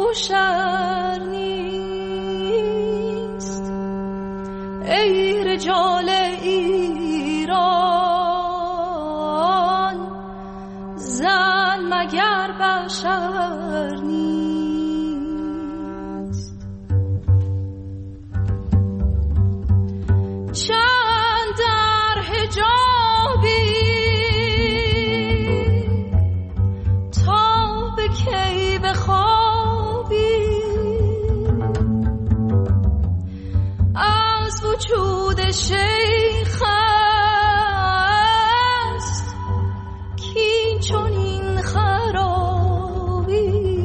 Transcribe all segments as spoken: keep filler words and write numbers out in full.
شر نیست. ای رجال ایران زن مگر بشر نیست. چند در حجابی تا به کی بخوابی، از وجود شیخ است کی چون این خرابی.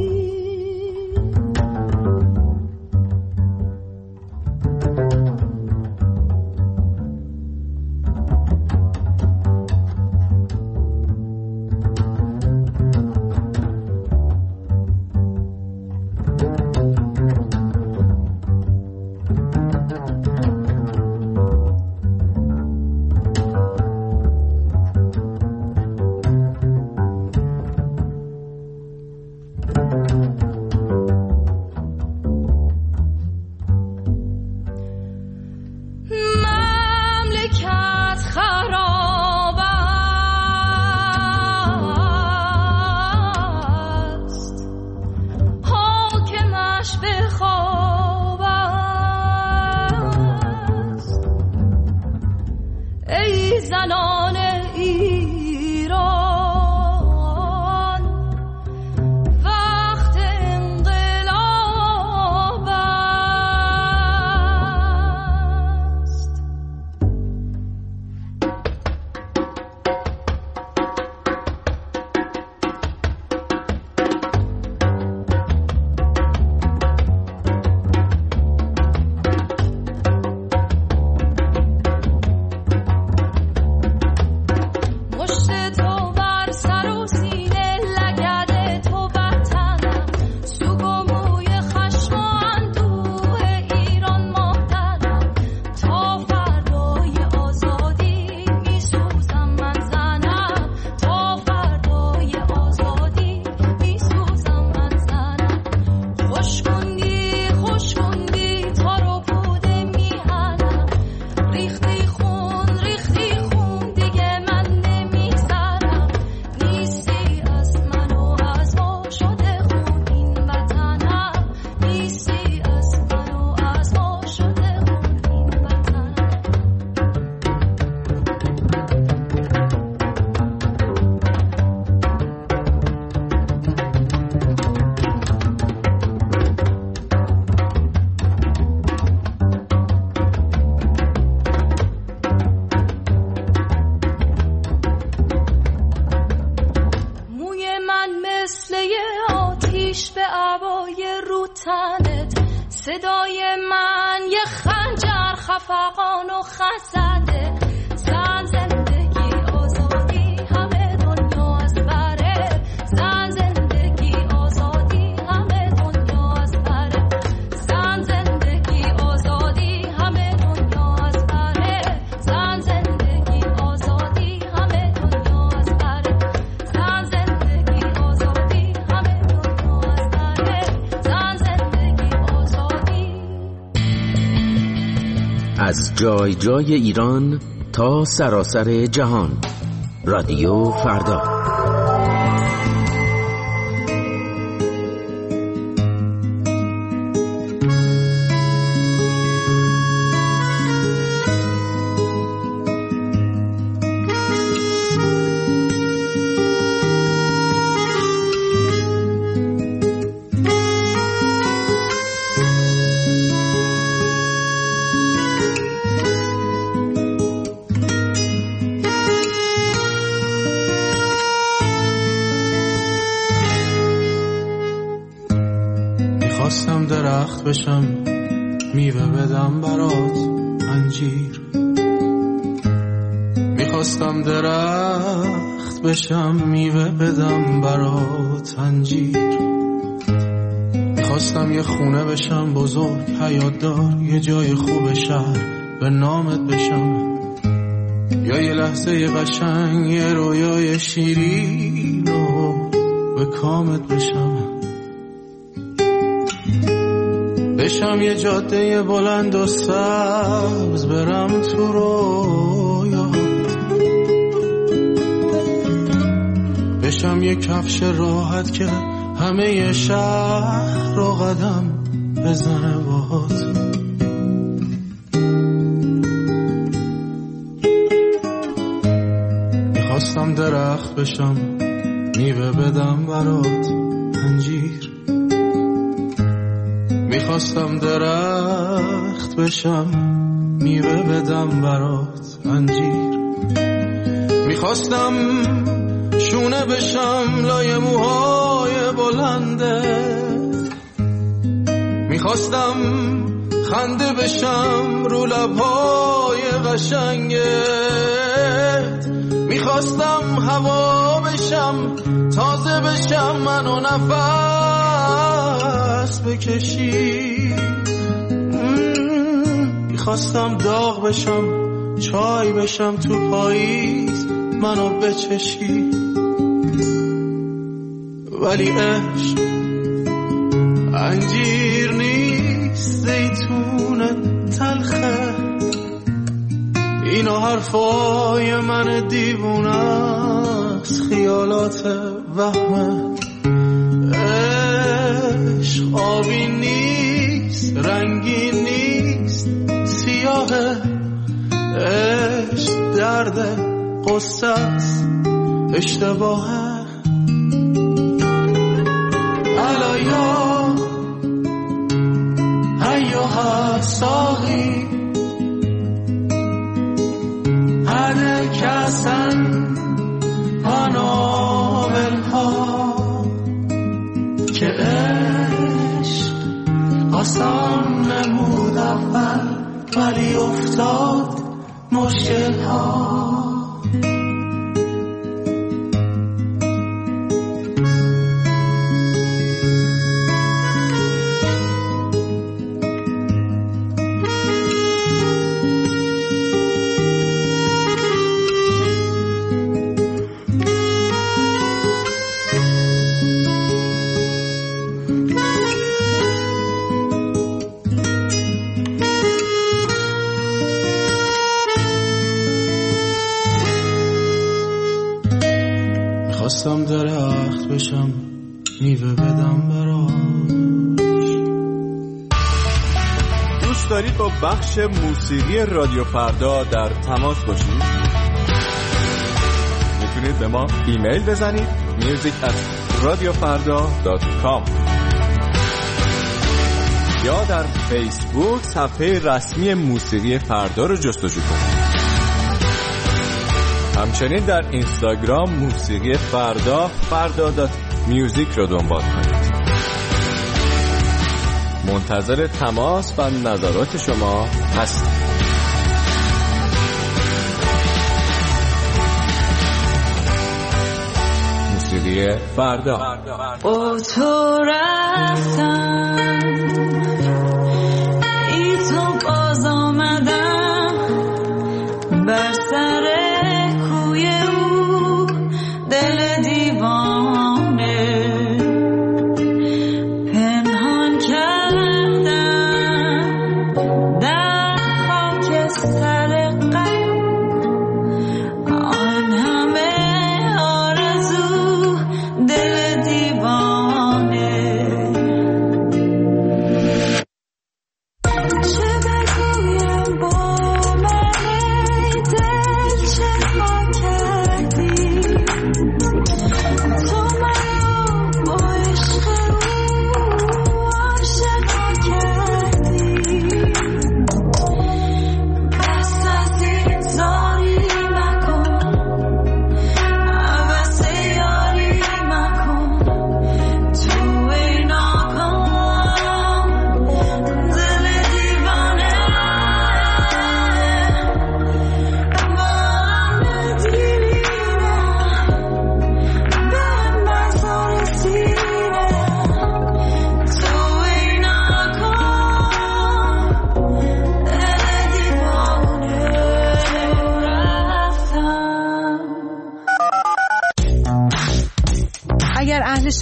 صدای من یه خنجر خفقان و خزده. زن زندگی آزادی همه دنیا از بره. زن زندگی آزادی همه دنیا از بره. زن زندگی آزادی همه دنیا از بره. زن زندگی آزادی همه دنیا از بره. زن زندگی آزادی همه دنیا از بره. زن زندگی آزادی. از جای جای ایران تا سراسر جهان، رادیو فردا. خواستم درخت بشم میوه بدم برات انجیر. میخواستم درخت بشم میوه بدم برات انجیر. میخواستم یه خونه بشم بزرگ حیات دار، یه جای خوب شهر به نامت بشم، یا یه لحظه یه قشنگ یه رویای شیرین و به کامت بشم. بشم یه جاده بلند و سبز برم تو رویا، بشم یه کفش راحت که همه شهر رو قدم بزنه باهات. میخواستم درخت بشم میوه بدم برات انجیر، میخواستم درخت بشم میوه بدم برات انجیر، میخواستم شونه بشم لای موهای بلنده، میخواستم خنده بشم رو لبهای قشنگت، میخواستم هوا بشم تازه بشم منو نفس بکشی، میخواستم داغ بشم چای بشم تو پاییز منو بچشی، ولی عشق انجیر نیست زیتون تلخه، اینا حرفای من دیوونه است خیالات وهمه، عشق آبی نیست رنگی نیست سیاهه، عشق درد قصه است اشتباهه. الایا ایوها ساقی هر کسن آنابلها که عشق آسان نمود اول ولی افتاد مشکل ها. خواستم درخت بشم میوه بدم براش. دوست دارید با بخش موسیقی رادیو فردا در تماس باشید؟ میتونید به ما ایمیل بزنید میوزیک ات رادیو فردا دات کام یا در فیسبوک صفحه رسمی موسیقی فردا رو جستجو کنید. همچنین در اینستاگرام موسیقی فردا فردا دات میوزیک رو دنبال کنید. منتظر تماس و نظرات شما هستم. موسیقی فردا. با تو رفتم ای تو باز آمدم بر سر کوی او دل دیوانه پنهان کردم در خاکستر غم آن همه آرزو دل دیوانه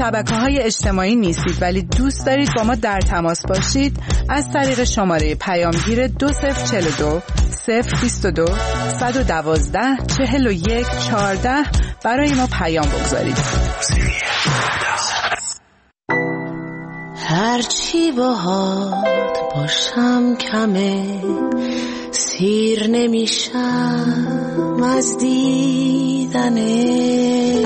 شبکه‌های اجتماعی نیستید ولی دوست دارید با ما در تماس باشید، از طریق شماره پیامگیر دو صفر چهل و دو صفر بیست و دو صد و دوازده چهل و یک چهارده برای ما پیام بگذارید. هرچی باهات باشم کمه، سیر نمیشم از دیدنه.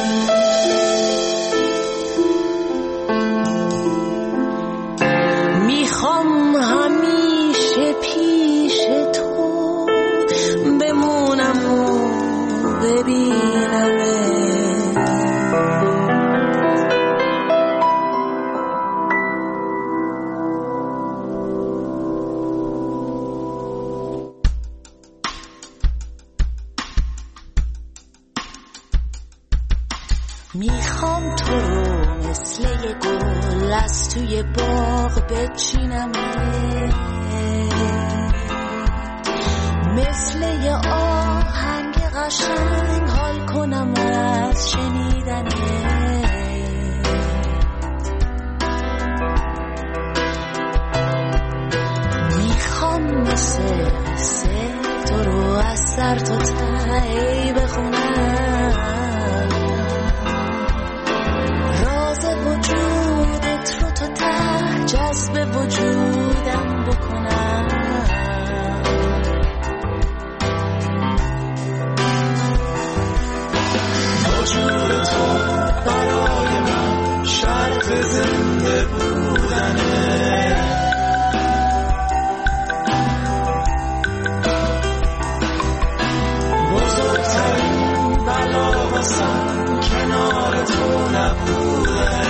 میخوام همیشه پیش تو بمونم و ببینمه. میخوام تو رو مثل یه گل از توی باغ بچینمه، مثل یه آهنگ قشنگ حال کنم از شنیدنه. میخوام مثل مثل تو رو از سر تا ته بخونم، وجودت رو تا ته جذب وجودم بکنم. وجود تو برای من شرط زنده بودنه. بزرگترین بلا واسم کنار تو نبوده.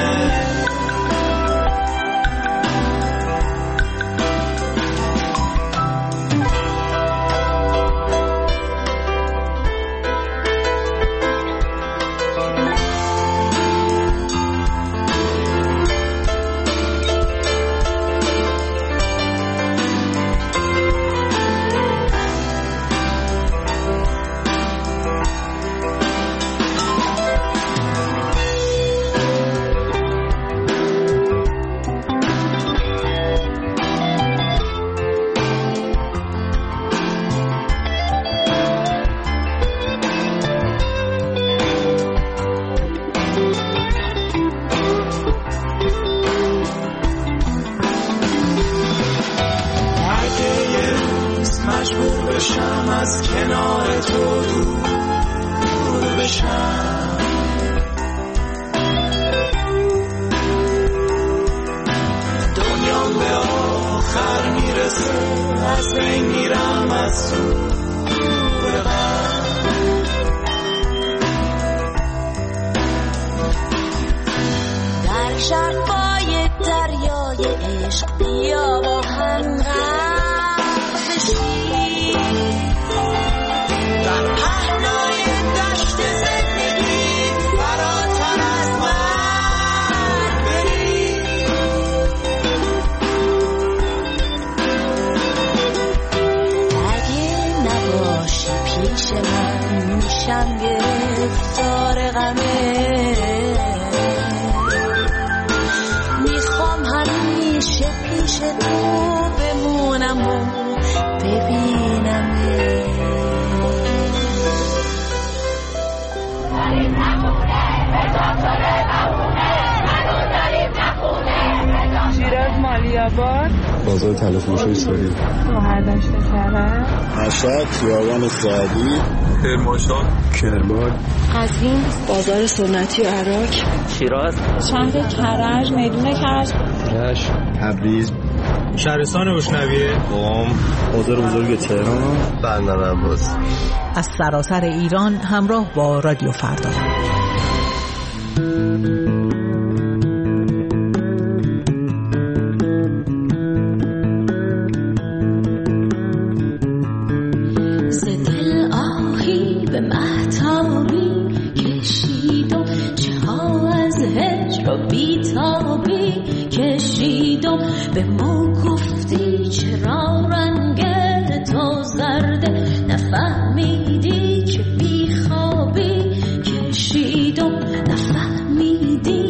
بازار تلفروشی ساری برداشت کرده مشهد خیابان سعدی کرمانشاه کرمان قزوین بازار سنتی و عراق شیراز شهر کرج میدون کرج رشت تبریز شهرستان روشنویه قم بازار بزرگ تهران بندر عباس. از سراسر ایران همراه با رادیو فردا. به ما گفتی چرا رنگ تو زرده، نفهمیدی که بی خوابی کشیدم، نفهمیدی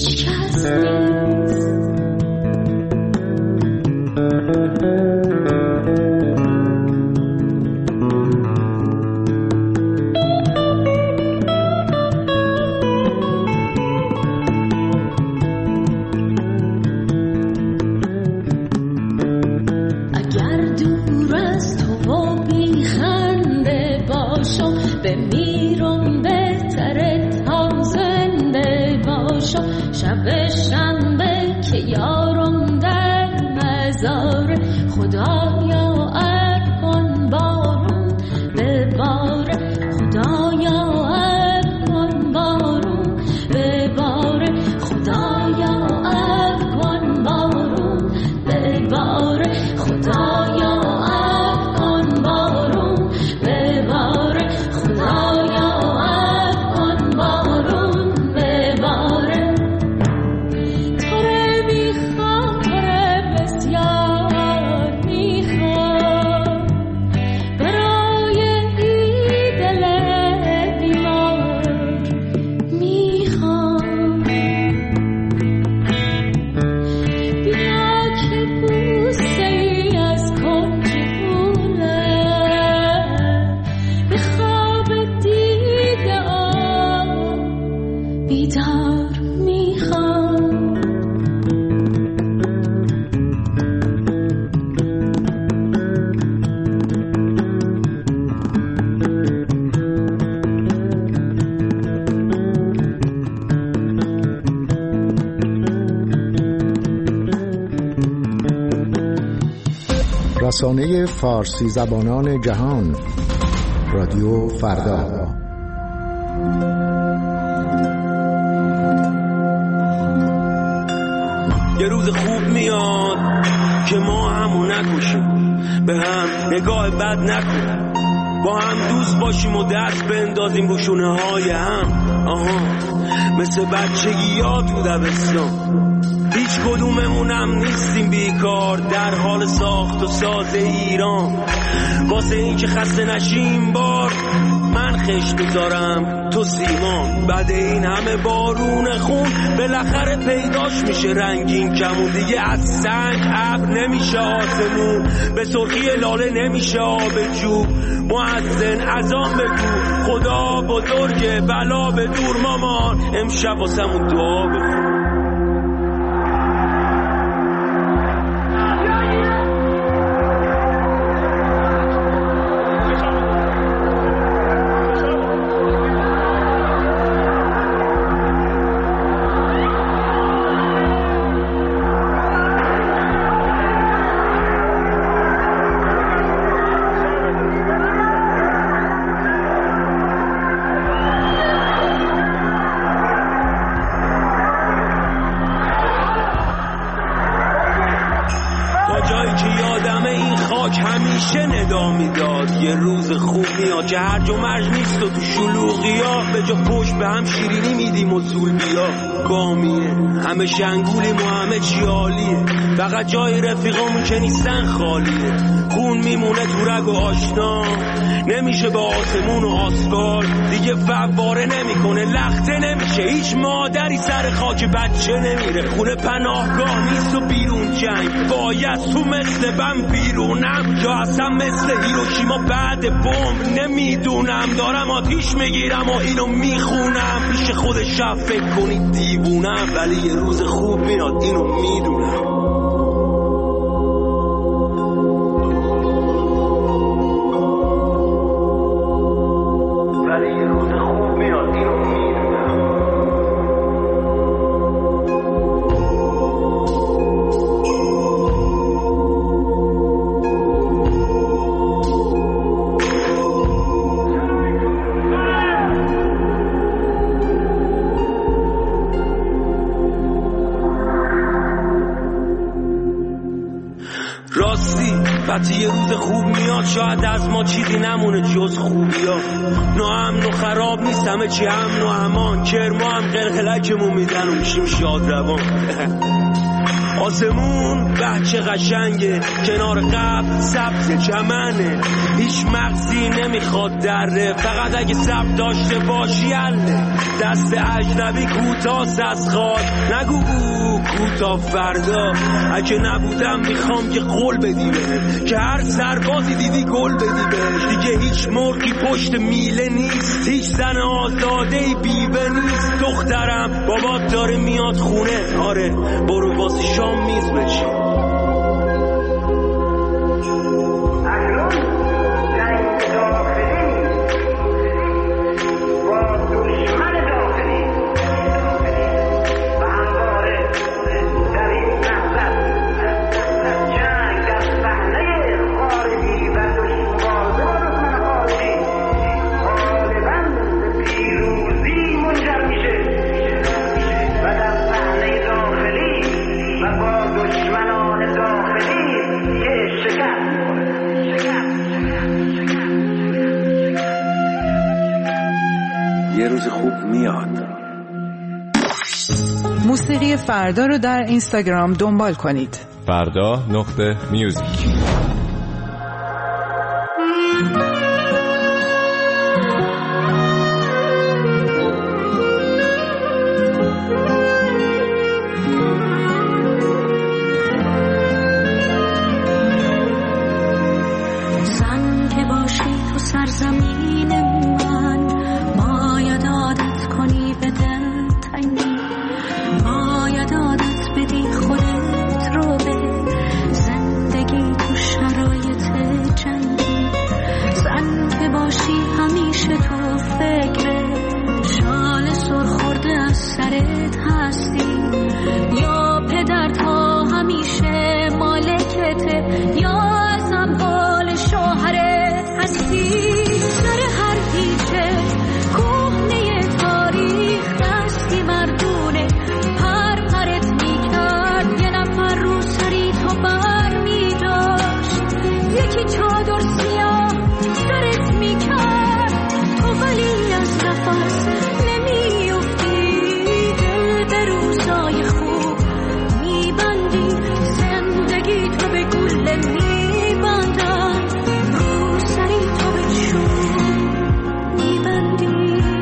هیچ کس نیست. بمیرم بهتره تا زنده باشم. شب شنبه که یارم در مزار، خدایا اب کن بارون بباره، خدایا اب کن بارون بباره، خدایا اب کن بارون بباره، خدایا اب کن بارون بباره، خدایا اب کن بارون بباره. تو رو میخوام، تو رو بسیار میخوام، برای این دل بیمار میخوام. بیا که بوسه ای از کنج گونه به خواب دیده آم بیدار میخوام. رسانه فارسی زبانان جهان، رادیو فردا. یه روز خوب میاد که ما همو نکشیم، به هم نگاه بد نکنیم، با هم دوست باشیم و دست بندازیم رو شونه های هم. آها مثل بچگی ها تو دبستان، هیچ کدوممونم نیستیم بیکار در حال ساخت و ساز ایران. واسه این که خسته نشیم بار من خشت بذارم تو سیمان. بعد این همه بارون خون بالاخره پیداش میشه رنگین کمون، دیگه از سنگ ابر نمیشه آسمون، به سرخی لاله نمیشه آب جو. مؤذن اذان بگو خدا بزرگه بلا به دور مامان، امشب واسمون دعا بخون. یه روز خوب میاد که هرج و مرج نیست و تو شلوغی ها به جا پشت به هم شیرینی میدیم و زول بیا گامیه. همه شنگولیم و همه چی عالیه، فقط جای رفیقامون که نیستن خالیه. خون میمونه تو رگ و آشنا، نمیشه به آسمون و آسفال دیگه فواره نمیکنه، لخته نمیشه، هیچ مادری سر خاک بچه نمیره. خونه پناهگاه نیست و بیرون جنگ، باید تو مثل بم بیرونم یا اصلا مثل هیروشیما بعد بمب. نمیدونم دارم آتیش میگیرم و اینو میخونم، پیش خود شب فکر کنید دیوونم، ولی یه روز خوب میاد اینو میدونم. وقتی یه روز خوب میاد شاید از ما چیزی نمونه جز خوبی ها. ناامن و خراب نیست همه چی امن و امان، کرما هم قلقلکمون میدن و میشیم شاد روان. آسمون بچه قشنگه، کنار قبل سبز چمنه، هیچ مغزی نمیخواد دره، فقط اگه سبز داشته باشی حله. دست اجنبی کوتاست از خواد، نگو او کوتا فردا. اگه نبودم میخوام که قول بدی بهت، که هر سربازی دیدی گل بدی بهش. دیگه هیچ مرغی پشت میله نیست، هیچ زن آزاده‌ای بیوه نیست. دخترم بابات داره میاد خونه، آره برو واسه شام میز بچین. یه روز خوب میاد. موسیقی فردا رو در اینستاگرام دنبال کنید. فردا نقطه میوزیک. زن که باشی تو سرزمین من، باید عادت کنی به دل تنگی، باید عادت بدی خودت رو به زندگی تو شرایط جنگی. زن که باشی همیشه تو فکر شال سرخورده از سرت هستی، یا پدر تا همیشه مالکته، یا از اموال شوهرت هستی. سر هر پیچه کهنه تاریخ دستی مردونه پر پرت میکرد، یه نفر رو سری تو بر میداشت، یکی چادر سیاه سرت میکرد، تو ولی از نفس نمیافتی، دل به روزای خوب میبندی، زندگی تو به گله میبندن، رو سری تو به چوب میبندی.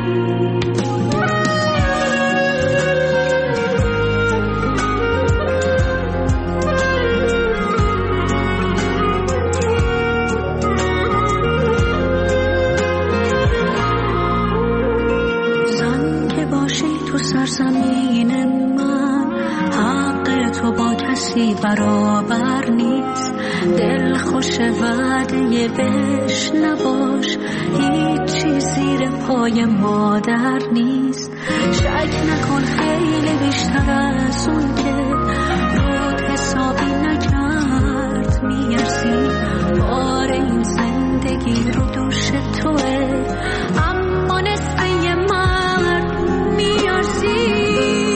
زن که باشی تو سرزمین من، حق تو با کسی برابر نیست، دل خوش وعده بهش نباش، هیچی زیر پای مادر نیست. شک نکن خیلی بیشتر از اون که رود حسابی نکرد میارزی، بار این زندگی رو دوش توه، اما نصف یه مرد میارزی.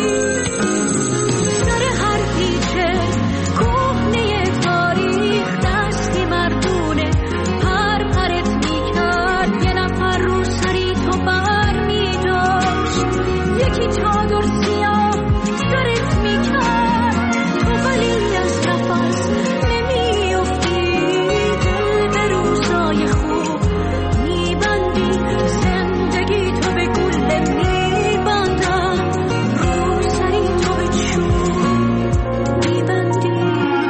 سر هر پیچه کهنه تاریخ دستی مردونه پر پرت میکرد، یه نفر رو سری تو بر میداشت، یکی چادر سیاه سرت میکرد، تو ولی از نفس نمیافتی، دل به روزای خوب میبندی، زندگی تو به گله میبندن، رو سری تو به چوب میبندی.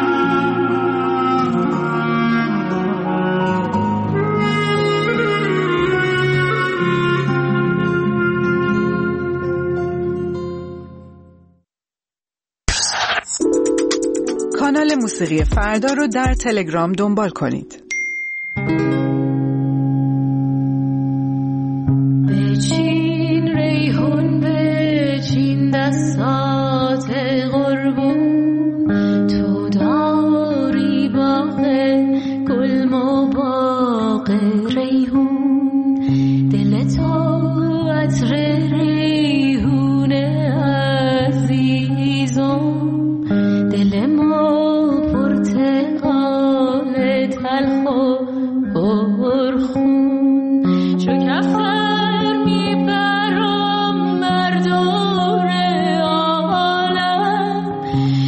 کانال موسیقی فردا رو در تلگرام دنبال کنید. بچین ریحون بچین دستات قربون، تو داری باغ گل و باغ ریحون، دل تو عطر ریحون عزیزم، دل ما پرتقال تلخ و پرخون، چو کفر میبرم بر دور عالم،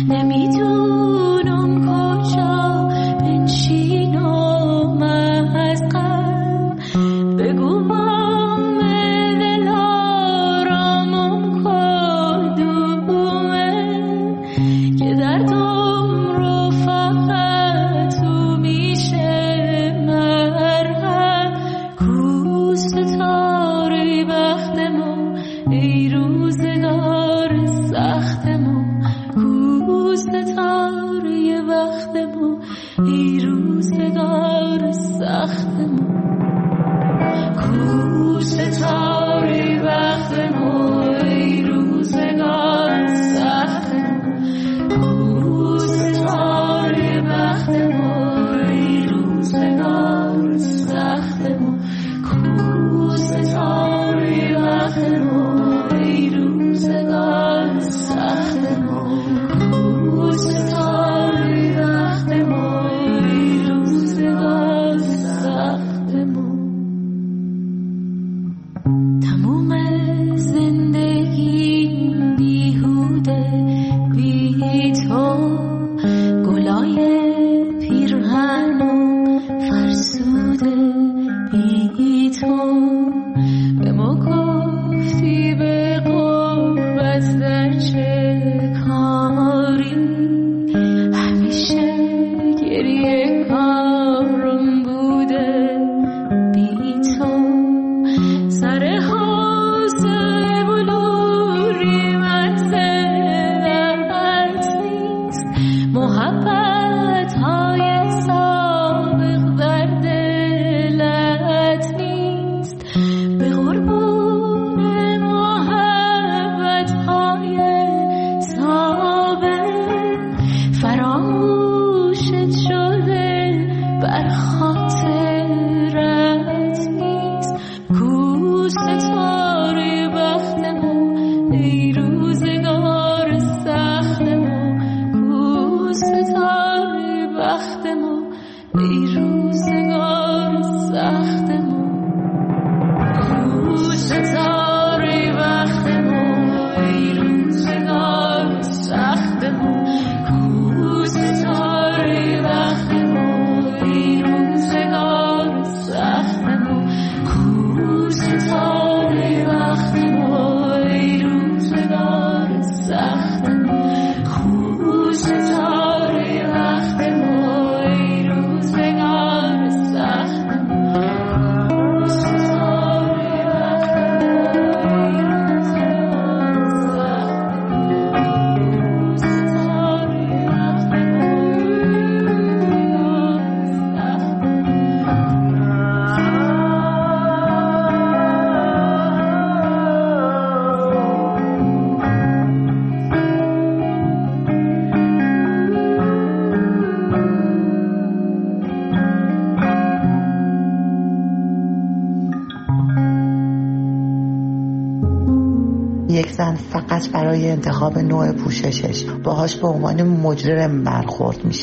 یک زن فقط برای انتخاب نوع پوششش باهاش به عنوان مجرم برخورد میشه.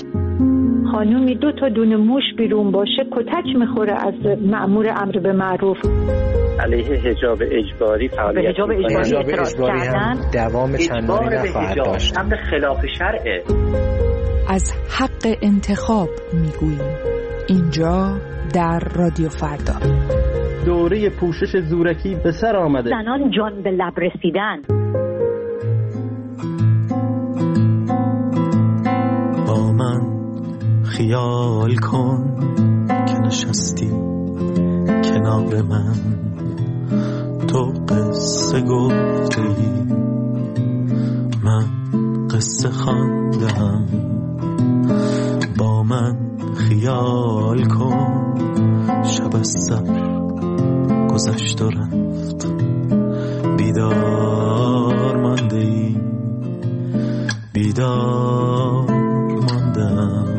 خانومی دو تا دونه موش بیرون باشه کتک میخوره از مأمور امر به معروف. علیه حجاب اجباری فعالیت حجاب اجباری اعتراض کردن، دوام چندانی نخواهد داشت. امر خلاف شرعه. از حق انتخاب میگوییم اینجا در رادیو فردا. دوره پوشش زورکی به سر آمده. زنان جان به لب رسیدن. با من خیال کن که نشستی کنار من، تو قصه گفتی من قصه خواندم. با من خیال کن شب از سر گذشت و رفت، بیدار مانده ای بیدار ماندم.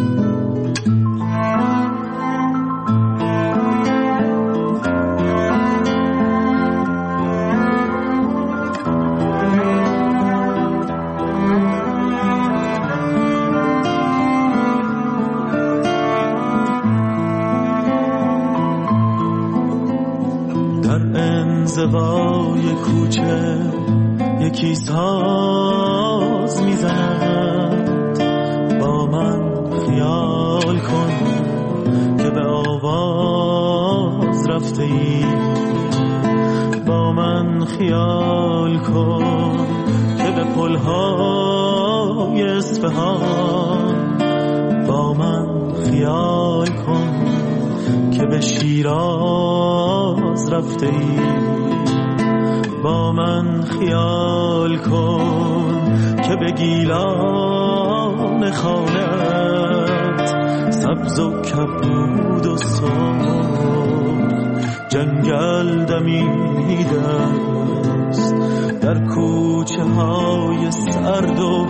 انزوای کوچه یکی ساز میزند. با من خیال کن که به آواز رفته ای. با من خیال کن که به پلهای اصفهان. با من خیال کن که به شیراز رفته ای. با من خیال کن که به گیلان خانت سبز و کبود و سرخ جنگل دمیده است. در کوچه های سرد و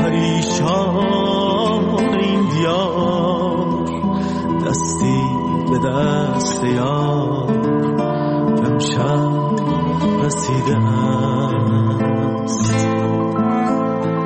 پریشان این دیار دستی به دست یار امشب رسیده است.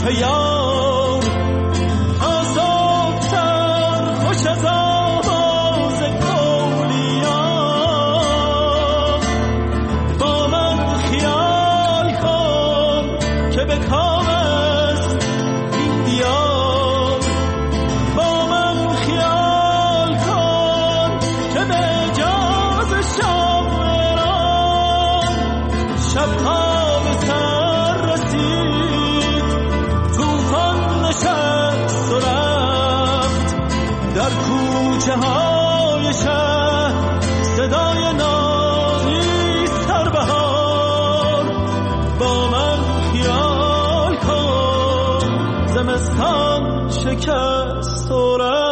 یار تا صبح‌تر خوش از آواز گولیان با من خیال کن که به کام است این دیار با من خیال کن که به اجاز شاعران شبها به سر رسید توفان نشست و رفت در کوچه های شهر صدای نازی سربهار با من خیال کن زمستان شکست و رفت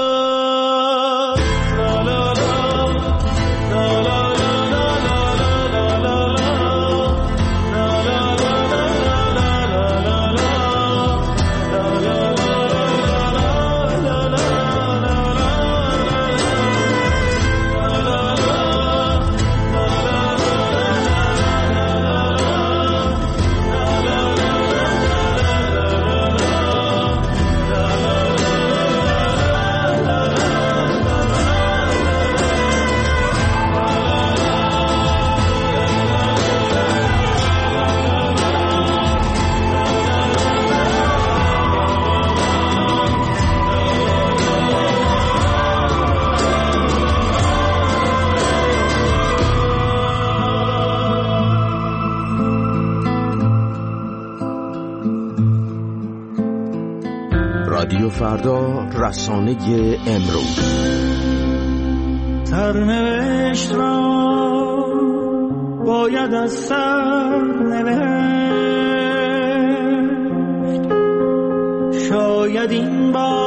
لا لا لا لا لا رادیو فردا، رسانه امروز. سرنوشت را باید از سر نوشت، شاید این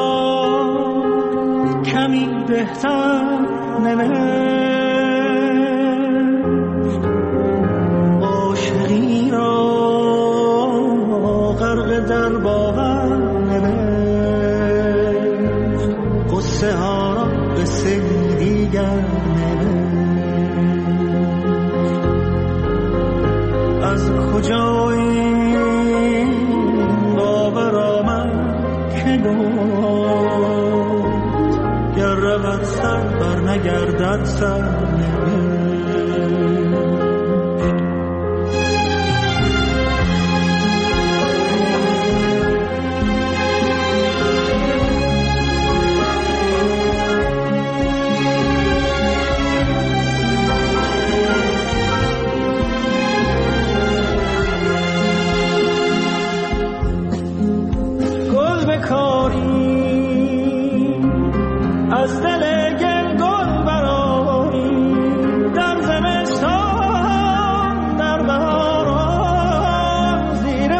بار کمی بهتر نوشت، عاشقی را غرق در باور نوشت، قصه ها را قصه دیگر نوشت. از کجا این باور آمد که گفت گر رود سر بر نگردد سر نوشت. از دل گل گل برآری در زمستان در بهاران زیر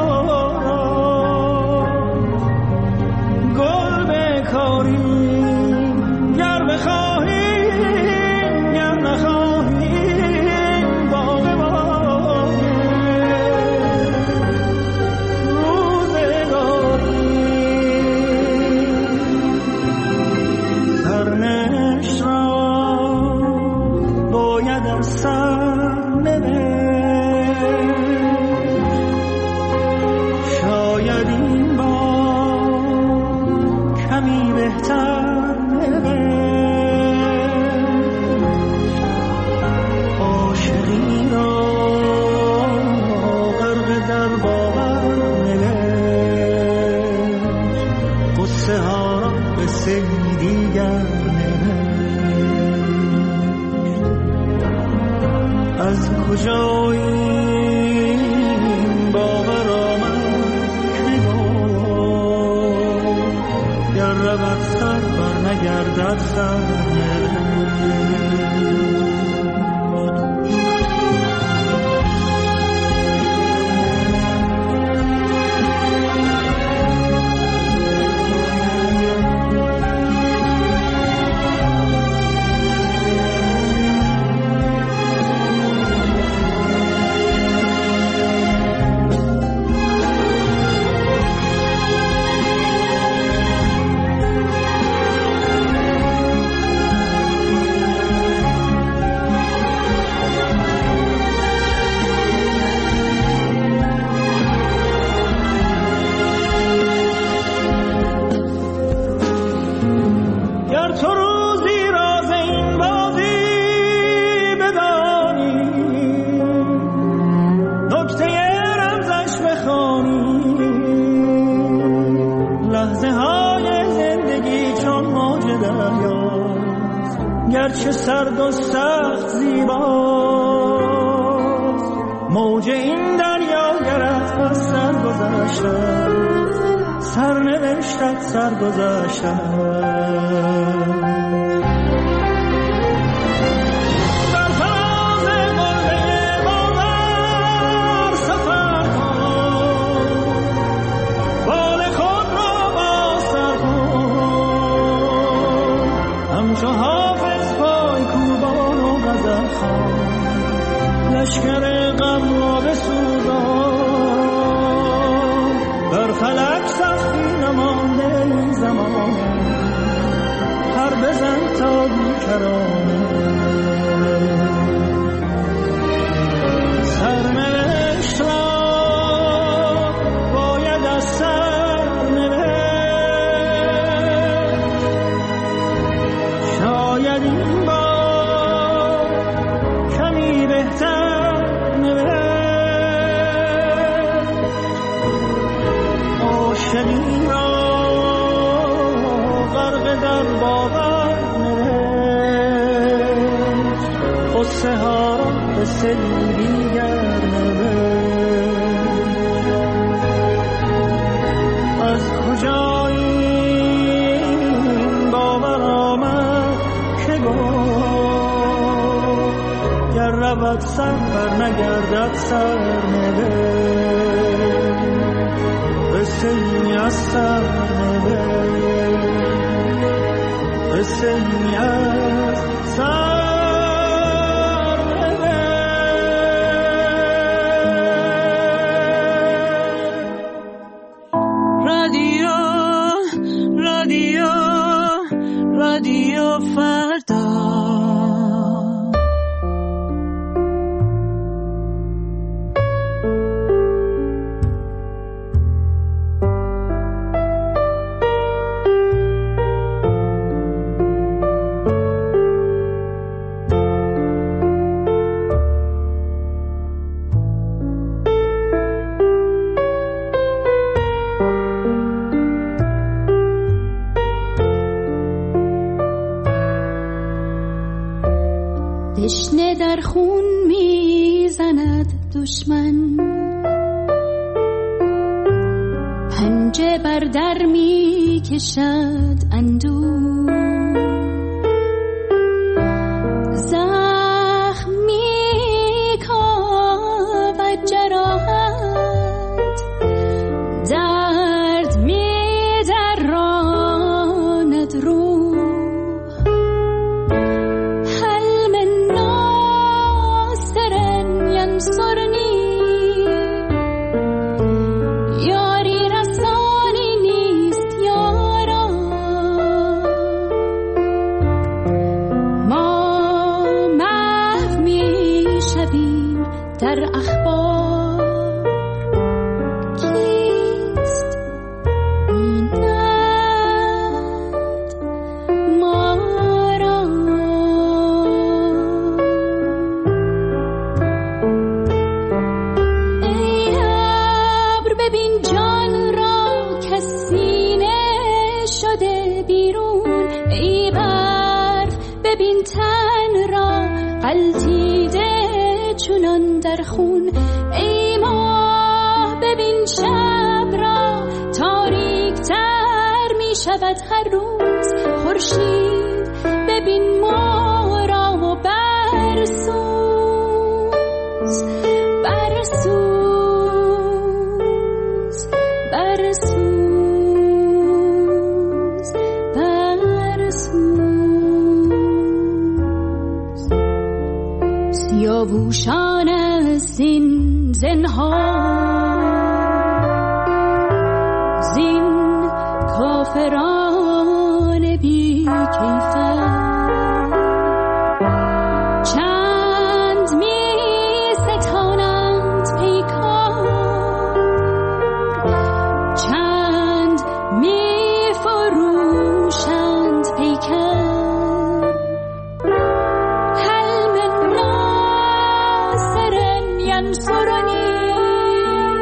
باران گل بکاری گر بخواهی گر نخواهی باغ باغ روزگاری سرنوشت را باید از سر نوشت، شاید این بار کمی بهتر نوشت، عاشقی را غرق در باور نوشت، قصه ها را قصه دیگر از کجا این باور آمد که گفت گر رود سر بر نگردد سر گرچه سرد و سخت زیباست، موج این دریا گرت از سر گذشته، سرنوشتت سر گذشته. همچو حافظ پای کوبان و غزل خوان، لشکر غم را بسوزان، بر فلک سختی نمانده این زمان، پر بزن تا بیکرانه. سرنوشت را باید از سر نوشت، شاید این بار کمی بهتر نوشت، عاشقی را غرق در باور نوشت، قصه ها را به سری دیگر نوشت. از کجا این باور آمد که گفت گر رود سر بر نگردد سر نوشت، قصه ای از سر نوشت، قصه ای از سر. رادیو فردا. تشنه در خون میزند دشمن، پنجه بر در میکشد اندوه، زخم میکاود جراحت، درد میدراند روح. در اخبار کیست بیند ما را؟ ای ابر ببین جان را که سینه شده بیرون، ای برف ببین تن را غلطیده چونان در خون، ای ماه ببین شب را تاریک تر می شود هر روز، خورشید ببین ما را و برسوز برسوز برسوز برسوز. سیاووشان زین زنها، زین کافران بی کیفر، چند می ستانند پیکار، چند می فروشند پیکر. هل من ناصر ینصرنی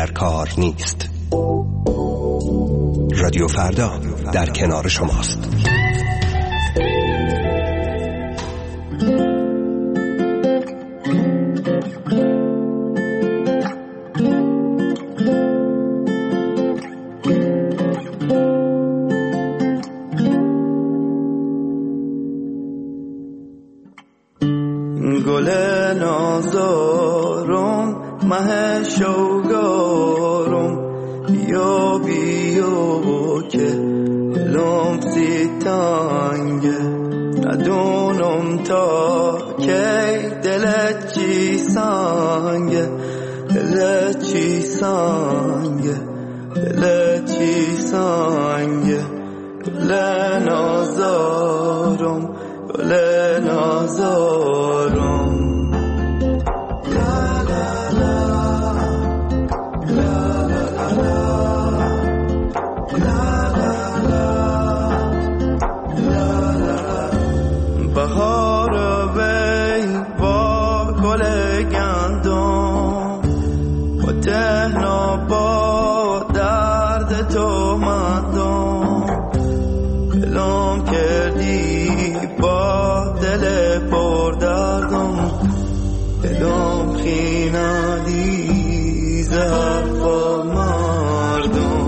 در کار نیست. رادیو فردا در کنار شماست. گل نازارم مه شوگارم بیا بیا که لمسی تانگه ندونم تا که دلت چی سانگه دلت چی سانگه دلت چی سانگه گل نازارم گل نازارم بهار وی با گل گندم و تهنا با درد تو مندم دلم کردی با دل پر دردم دلم خیندی زهر با مردم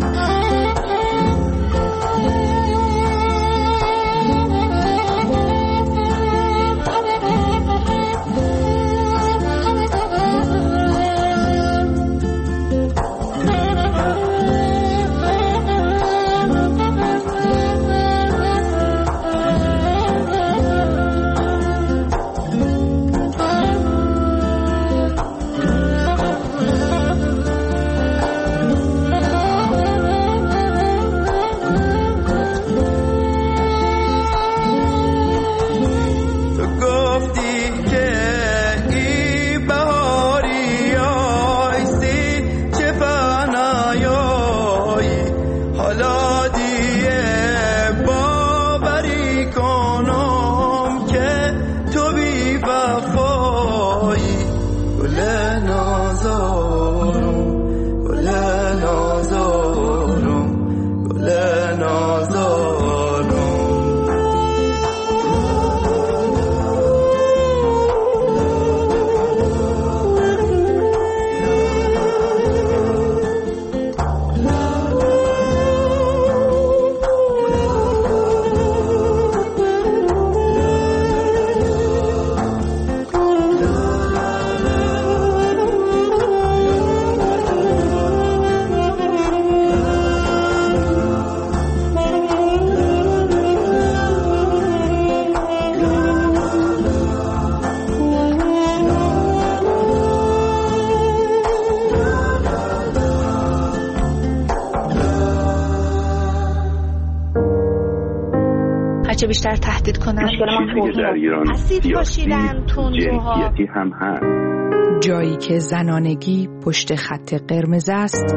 هرچه بیشتر تهدید کنن چیزی که در ایران سیاسی جنسیتی هم هست. جایی که زنانگی پشت خط قرمز است.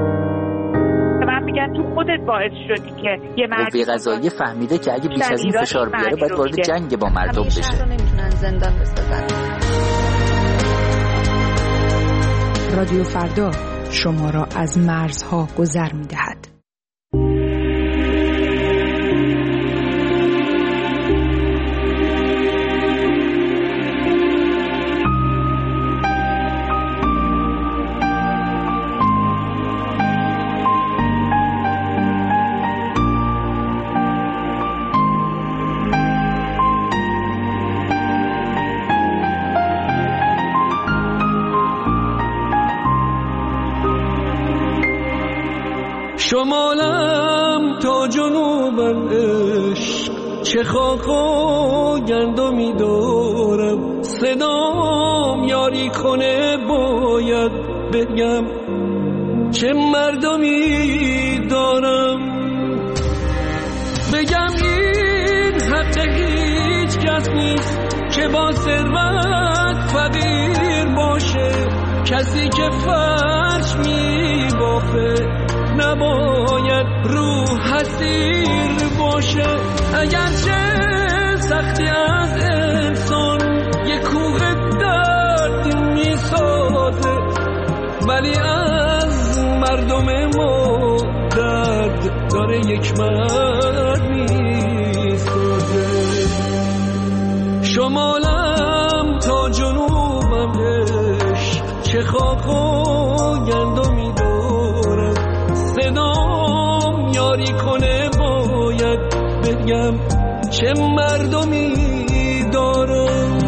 من میگم تو خودت باعث شدی که یه مرد قوه قضاییه فهمیده که اگه بیش از این فشار بیاره باید وارد جنگ با مردم بشه. شهر رو نمیتونن زندان بسازن. رادیو فردا شما را از مرزها گذر میدهد. شمالم تا جنوبم عشق چه خاک و گندمی دارم صدام یاری کنه باید بگم چه مردمی دارم بگم این حق هیچ کس نیست که با ثروت فقیر باشه کسی که فرش می بافه نباید روح حسیر باشه اگرچه سختی از انسان یک کوه درد می سازه ولی از مردم ما درد داره یک مرد میسازه. شمالم تا جنوبم عشق چه خاک و گندمی دارم، صدام یاری کنه باید بگم چه مردمی دارم.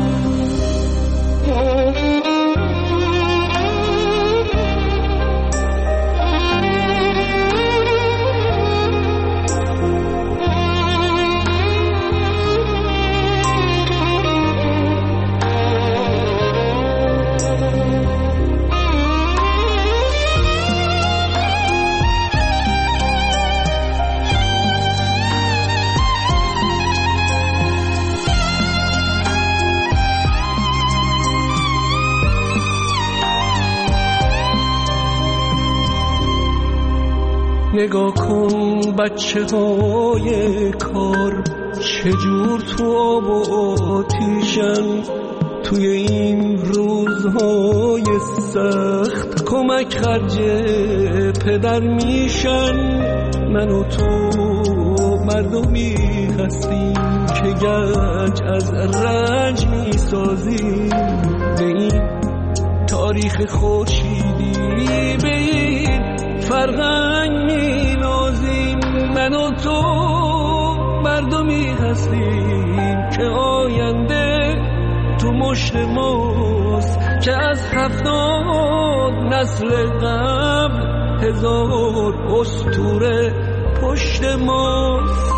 نگاه کن بچه های کار چجور تو آب و آتیشن، توی این روزهای سخت کمک خرج پدر میشن. من و تو مردمی هستیم که گنج از رنج میسازیم، به این تاریخ خورشیدی به این فرهنگ می‌نازیم. من و تو مردمی هستیم که آینده تو مشت ماست، که از هفتاد نسل قبل هزار اسطوره پشت ماست.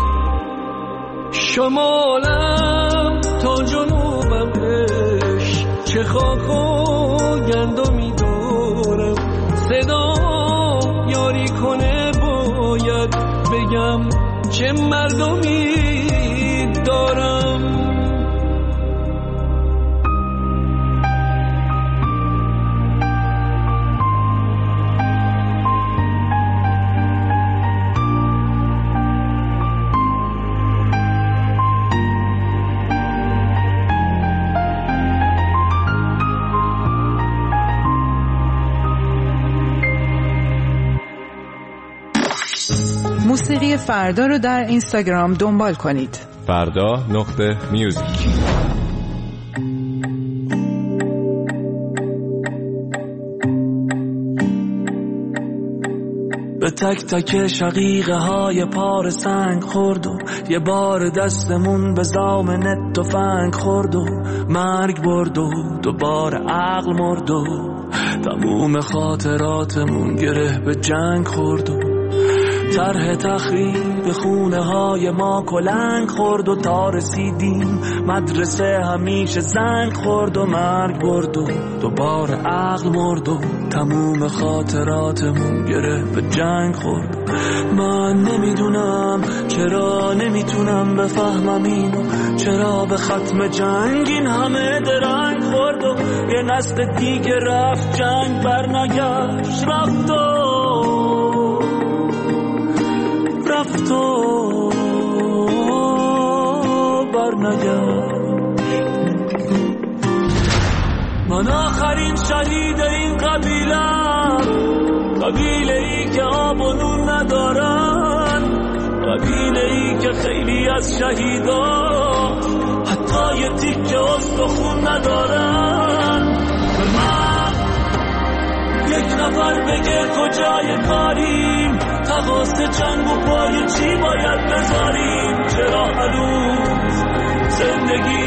شمالم تا جنوبم عشق چه خاک و گندمی دارم، صدا یاری کنه باید بگم چه مردمی دارم. موسیقی فردا رو در اینستاگرام دنبال کنید. فردا نقطه میوزیک. به تک تک شقیقه های پار سنگ خورد و یه بار دستمون به زامن تفنگ خورد و مرگ برد و دوباره عقل مرد و تموم خاطراتمون گره به جنگ خورد و طرح تخریب خونه های ما کلنگ خورد و تا رسیدیم مدرسه همیشه زنگ خورد و مرگ برد و دوباره عقل مرد و تموم خاطراتمون گره به جنگ خورد. من نمیدونم چرا نمیتونم بفهمم اینو، چرا به ختم جنگ این همه درنگ خورد و یه نسل دیگه رفت جنگ برنگشت، رفت و رفت و برنگشت. من آخرین شهید این قبیلم، قبیله ای که آب و نون ندارن، قبیله ای که خیلی از شهیدا حتی یه تیکه استخون ندارن. به من یک نفر بگه کجای کاریم، تقاس جنگ و پای چی باید بذاریم، چرا هنوز زندگی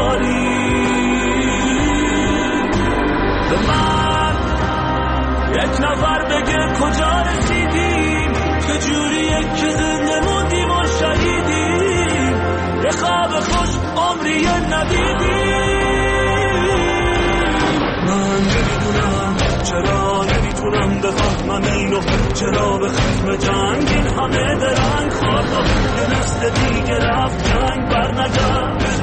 نداریم. به من یک نفر بگه کجا رسیدیم، چجوریه که زنده موندیم و شهیدیم، به خواب خوش عمری ندیدیم. من نمیدونم چرا نمیتونم بفهمم اینو، چرا به ختم جنگ این همه درنگ خورد و یه نسل دیگه رفت جنگ برنگشت.